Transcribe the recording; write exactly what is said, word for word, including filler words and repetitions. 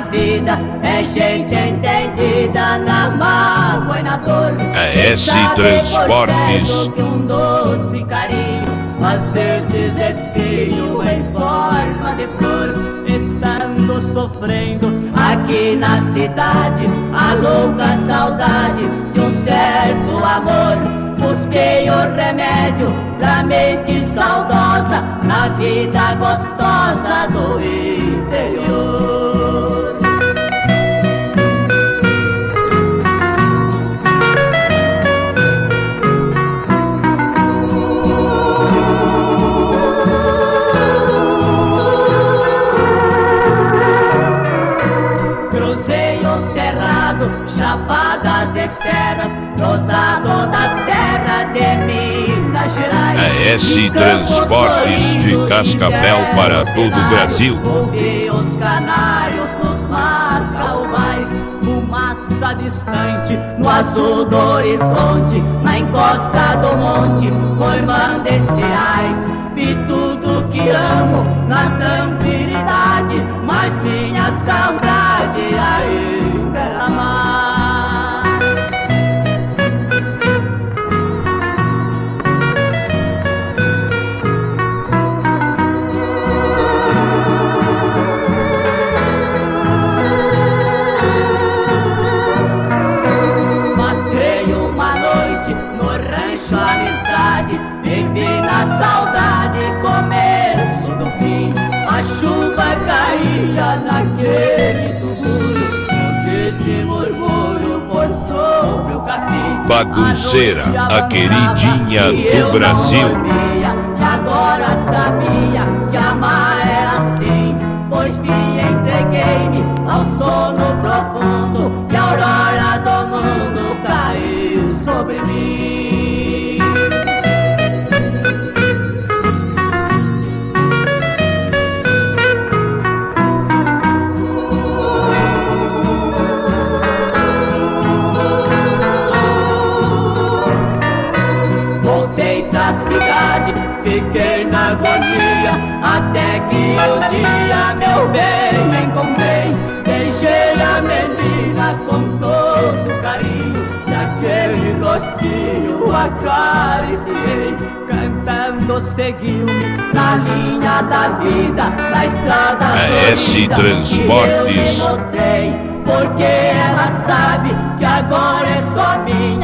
vida, é gente entendida na mágoa e na dor. A S Transportes. Que um doce carinho, às vezes espinho em forma de flor. Estando sofrendo aqui na cidade, a louca saudade de um certo amor. Busquei o remédio pra mente saudosa na vida gostosa do interior. Cruzei o cerrado, chapadas e serras, cruzado das terras de Minas Gerais. A S Transportes de Cascavel para todo o Brasil. Ouvi os canários nos marcaubais, fumaça distante no azul do horizonte, na encosta do monte, formando espirais. Vi tudo que amo na tranquilidade, mas minha saudade ainda era mais. Amizade, vivi na saudade, começo do fim. A chuva caía naquele tubulho, um triste murmúrio por sobre o capim. Bagunceira, a queridinha do Brasil. E agora sabia que amar era assim, pois fim entreguei-me ao sono profundo, e a aurora do mundo caiu sobre mim. Fiquei na agonia, até que um dia, meu bem, encontrei. Beijei a menina com todo carinho, e aquele rostinho acariciei. Cantando seguiu-me na linha da vida, na estrada. A S Transportes. Eu mostrei, porque ela sabe que agora é só minha.